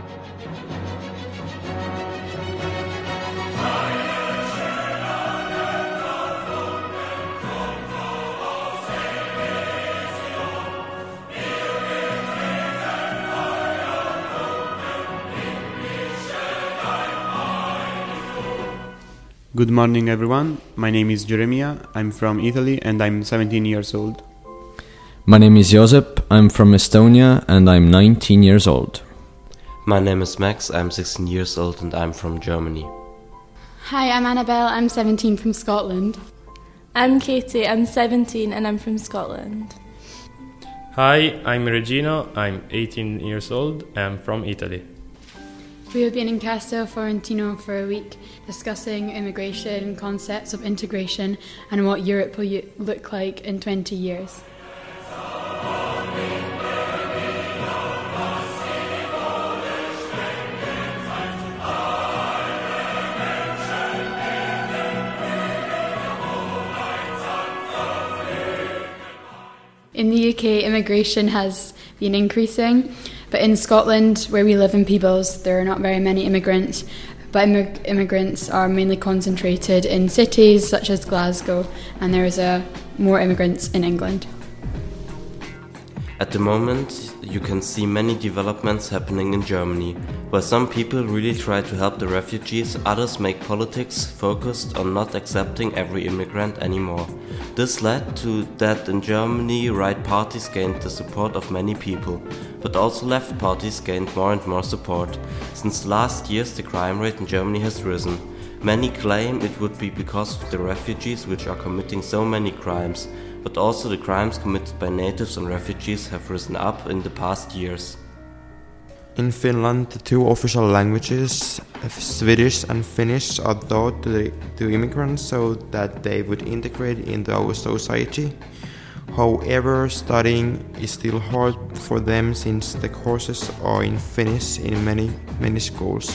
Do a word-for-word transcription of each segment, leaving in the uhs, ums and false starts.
Good morning, everyone. My name is Jeremia. I'm from Italy and I'm seventeen years old. My name is Josep. I'm from Estonia and I'm nineteen years old. My name is Max. I'm sixteen years old and I'm from Germany. Hi, I'm Annabelle. I'm seventeen from Scotland. I'm Katie. I'm seventeen and I'm from Scotland. Hi, I'm Regino. I'm eighteen years old. I'm from Italy. We have been in Castel Fiorentino for a week discussing immigration, concepts of integration and what Europe will look like in twenty years. In the U K, immigration has been increasing, but in Scotland, where we live in Peebles, there are not very many immigrants, but immig- immigrants are mainly concentrated in cities such as Glasgow, and there is a more immigrants in England. At the moment, you can see many developments happening in Germany, where some people really try to help the refugees, others make politics focused on not accepting every immigrant anymore. This led to that in Germany right parties gained the support of many people, but also left parties gained more and more support. Since last years the crime rate in Germany has risen. Many claim it would be because of the refugees which are committing so many crimes, but also the crimes committed by natives and refugees have risen up in the past years. In Finland, the two official languages, Swedish and Finnish, are taught to, the, to immigrants so that they would integrate into our society. However, studying is still hard for them since the courses are in Finnish in many, many schools.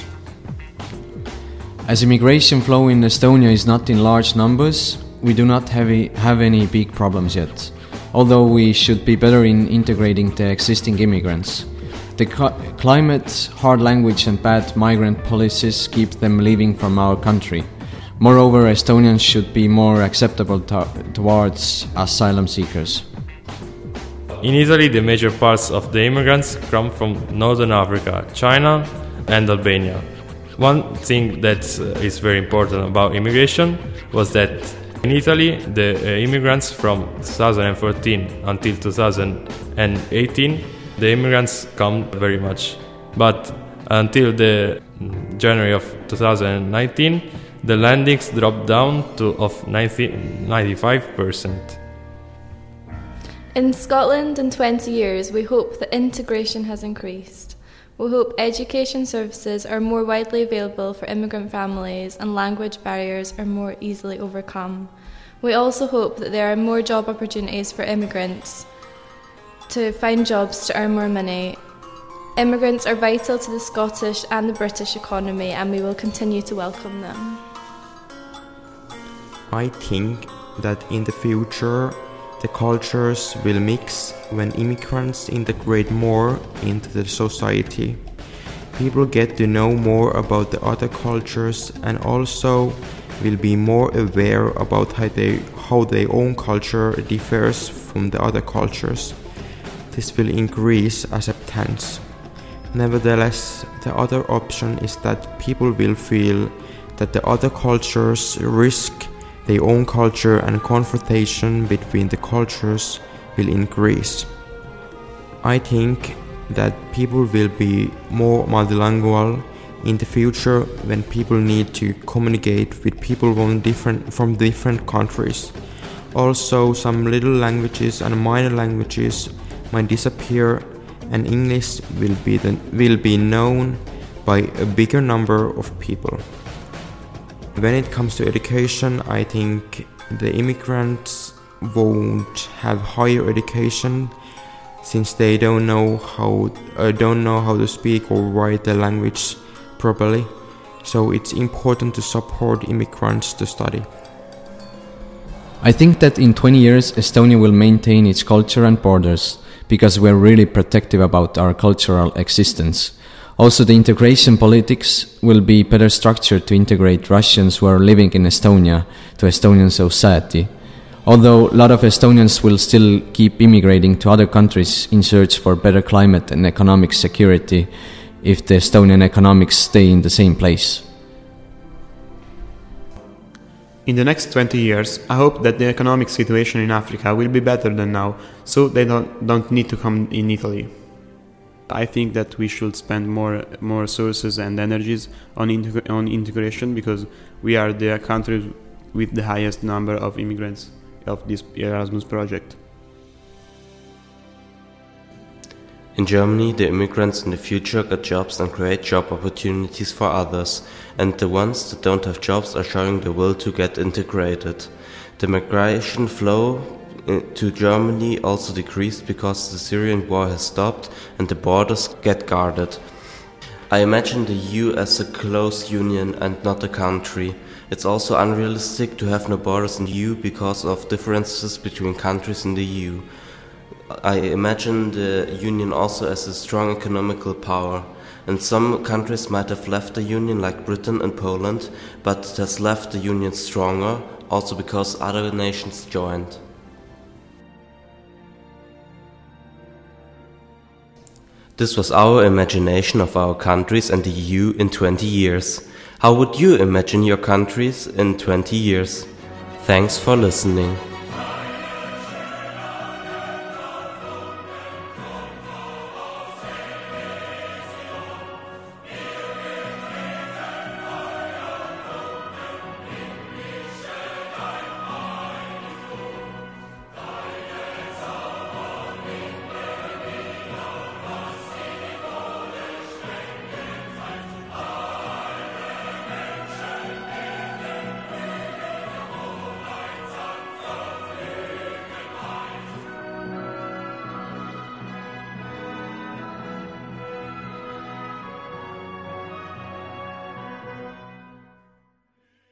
As immigration flow in Estonia is not in large numbers, we do not have, a, have any big problems yet, although we should be better in integrating the existing immigrants. The cu- climate, hard language and bad migrant policies keep them leaving from our country. Moreover, Estonians should be more acceptable to- towards asylum seekers. In Italy, the major parts of the immigrants come from Northern Africa, China and Albania. One thing that uh, is very important about immigration was that in Italy, the uh, immigrants from twenty fourteen until two thousand eighteen, the immigrants come very much. But until the January of two thousand nineteen, the landings dropped down to of ninety-five percent. In Scotland, in twenty years, we hope that integration has increased. We hope education services are more widely available for immigrant families and language barriers are more easily overcome. We also hope that there are more job opportunities for immigrants to find jobs to earn more money. Immigrants are vital to the Scottish and the British economy, and we will continue to welcome them. I think that in the future the cultures will mix when immigrants integrate more into the society. People get to know more about the other cultures and also will be more aware about how, they, how their own culture differs from the other cultures. This will increase acceptance. Nevertheless, the other option is that people will feel that the other cultures risk their own culture and confrontation between the cultures will increase. I think that people will be more multilingual in the future when people need to communicate with people from different, from different countries. Also, some little languages and minor languages might disappear and English will be, the, will be known by a bigger number of people. When it comes to education, I think the immigrants won't have higher education since they don't know how uh, don't know how to speak or write the language properly. So it's important to support immigrants to study. I think that in twenty years Estonia will maintain its culture and borders because we're really protective about our cultural existence. Also, the integration politics will be better structured to integrate Russians who are living in Estonia to Estonian society. Although a lot of Estonians will still keep immigrating to other countries in search for better climate and economic security if the Estonian economics stay in the same place. In the next twenty years, I hope that the economic situation in Africa will be better than now, so they don't, don't need to come in Italy. I think that we should spend more more resources and energies on integ- on integration, because we are the country with the highest number of immigrants of this Erasmus project. In Germany, the immigrants in the future get jobs and create job opportunities for others, and the ones that don't have jobs are showing the will to get integrated. The migration flow to Germany also decreased because the Syrian war has stopped and the borders get guarded. I imagine the E U as a close union and not a country. It's also unrealistic to have no borders in the E U because of differences between countries in the E U. I imagine the union also as a strong economical power. And some countries might have left the union, like Britain and Poland, but it has left the union stronger, also because other nations joined. This was our imagination of our countries and the E U in twenty years. How would you imagine your countries in twenty years? Thanks for listening.